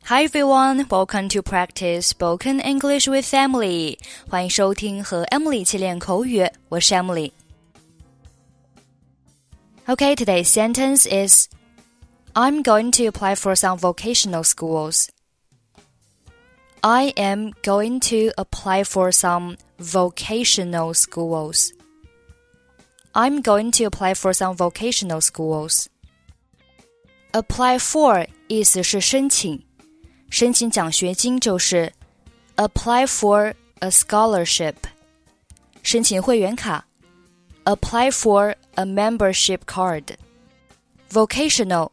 Hi everyone, welcome to practice spoken English with Emily. 欢迎收听和 Emily 一起练口语，我是 Emily. Okay, today's sentence is I'm going to apply for some vocational schools. I am going to apply for some vocational schools. I'm going to apply for some vocational schools. Apply for 意思是申請，申請獎學金就是 apply for a scholarship. 申請會員卡 apply for a membership card. Vocational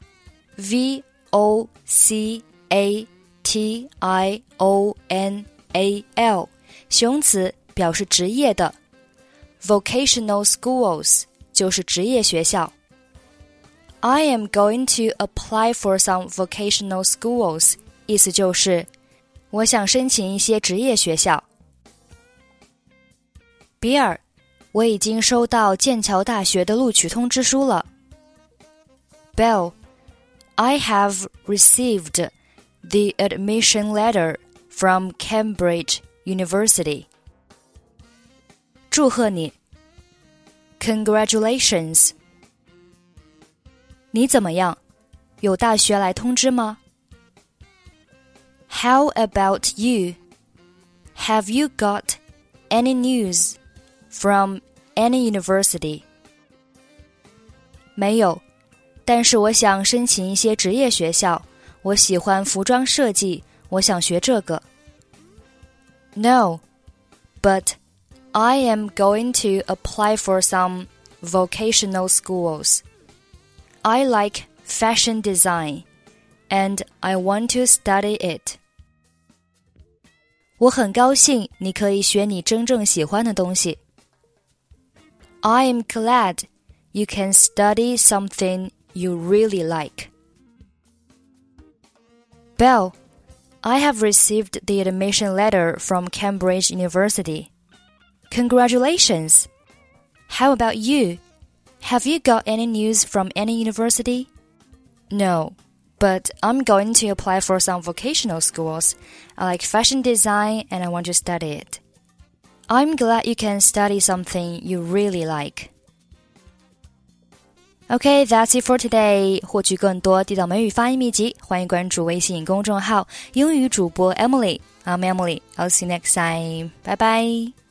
V-O-C-A-T-I-O-N-A-L 形容詞表示職業的 Vocational schools 就是職業學校。I am going to apply for some vocational schools 意思就是我想申請一些職業學校。比爾，我已經收到劍橋大學的錄取通知書了。Bill, I have received the admission letter from Cambridge University. 祝賀你 Congratulations. 你怎麼樣？有大學來通知嗎？ How about you? Have you got any news from any university? 沒有，但是我想申請一些職業學校，我喜歡服裝設計，我想學這個。No, but I am going to apply for some vocational schools. I like fashion design, and I want to study it. 我很高興你可以學你真正喜歡的東西。I am glad you can study something you really like. Belle, I have received the admission letter from Cambridge University. Congratulations! How about you? Have you got any news from any university? No, but I'm going to apply for some vocational schools. I like fashion design and I want to study it. I'm glad you can study something you really like. Okay, that's it for today. 获取更多地道美语发音秘籍，欢迎关注微信公众号英语主播 Emily. I'm Emily. I'll see you next time. Bye bye.